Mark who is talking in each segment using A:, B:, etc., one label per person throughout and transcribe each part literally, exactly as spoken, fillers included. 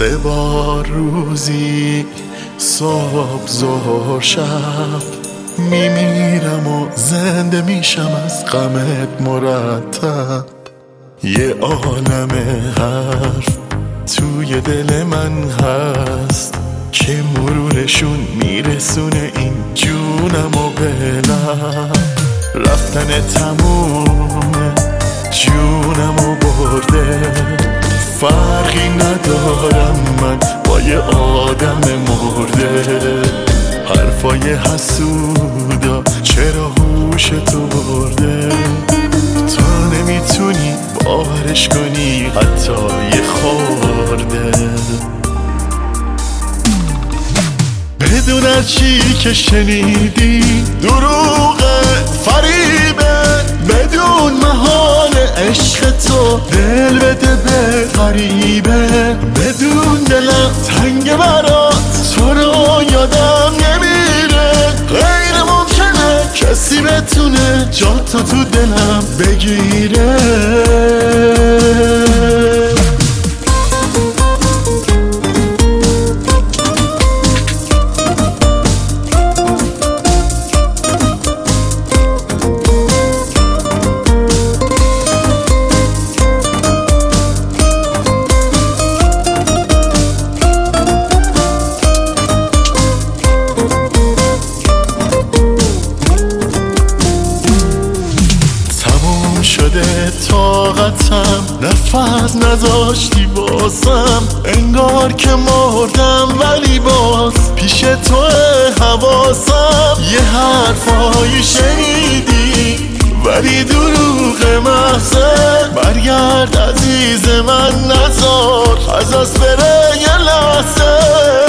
A: سه بار روزی صبح ظهر شب میمیرم و زنده میشم از غمت مرتب. یه عالم حرف توی دل من هست که مرورشون میرسونه این جونم و بلم. رفتن تمومه جونم و برده، فرقی ندارم من با یه آدم مرده. حرفای حسودا چرا هوش تو برده، تو نمیتونی باورش کنی حتی یه خورده. بدون از چی که شنیدی دروغه فریبه، بدون محال عشق تو دل بده به غریبه. بدون دلم تنگ برات تو رو یادم نمیره، غیر ممکنه کسی بتونه جا تو تو دلم بگیره. شده طاقتم، نفس نذاشتی واسم، انگار که مردم ولی باز پیش تو حواسم. یه حرفایی شنیدی ولی دروغ محضه، برگرد عزیز من نذار از دست بره یه لحظه.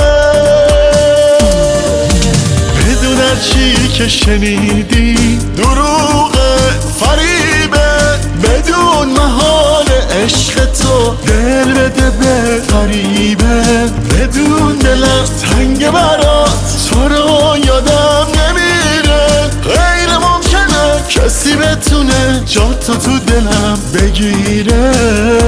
A: بدون از چی که شنیدی دروغه فریبه، بدون محال عشق تو دل بده به غریبه. بدون دلم تنگ برات تو رو یادم نمیره، غیر ممکنه کسی بتونه جا تو تو دلم بگیره.